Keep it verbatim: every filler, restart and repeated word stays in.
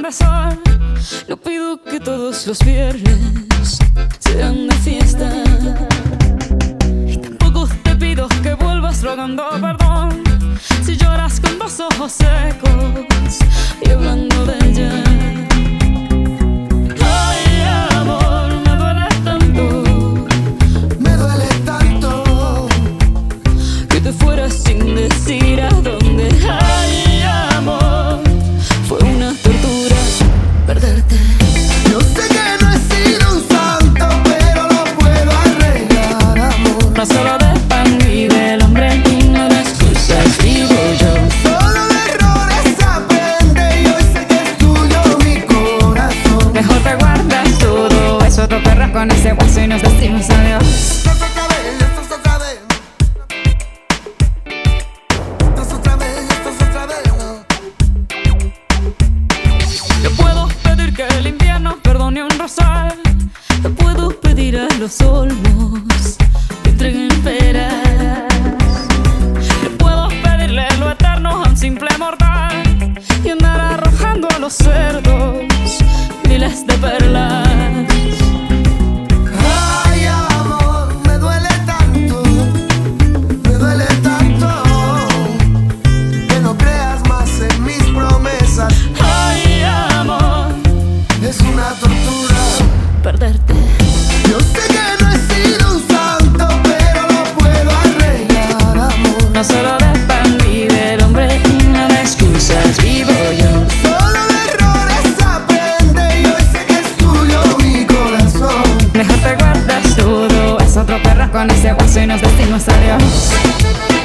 besar. No pido que todos los viernes sean de fiesta, y tampoco te pido que vuelvas rogando perdón si lloras con los ojos secos y hablando de ella. Ay, amor, me duele tanto, me duele tanto que te fueras sin decir a dónde. Ay, amor, fue una tortura perderte. Yo sé que no he sido un santo, pero lo puedo arreglar, amor. No solo de pan vive el hombre y no de excusas vivo yo. Solo de errores aprende y hoy sé que es tuyo mi corazón. Mejor te guardas todo eso, te perras con ese hueso y nos decimos adiós. Esto es otra vez, esto es otra vez. Esto es otra vez, esto es otra vez. Yo puedo pedir que el invierno perdone un rosal. Te puedo pedir a los olmos que entreguen peras. Yo puedo pedirle lo eterno a un simple mortal y andar arrojando a los cerdos miles de perlas. Ay, amor, me duele tanto, me duele tanto que no creas más en mis promesas. Ay, amor, Es una tortura perderte. Yo sé que no he sido un santo, pero lo puedo arreglar, amor. No solo de pan vive el hombre y no de excusas vivo yo. Solo de errores aprende y hoy sé que es tuyo mi corazón. Mejor te guardas todo, es otro perro con ese hueso y nos decimos adiós.